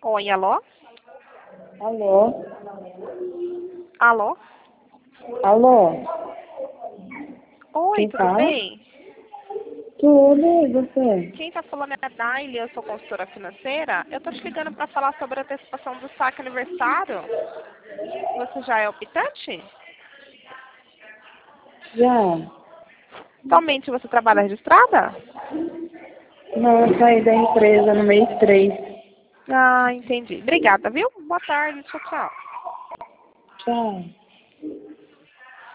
Oi, alô? Alô? Alô? Alô? Oi, Quem tudo fala? bem? Tudo, e você? Quem tá falando é a Daily, eu sou consultora financeira. Eu tô te ligando para falar sobre a antecipação do saque aniversário. Você já é optante? Já? Atualmente você trabalha registrada? Não, eu saí da empresa no mês 3. Ah, entendi. Obrigada, viu? Boa tarde, tchau, tchau. Tchau.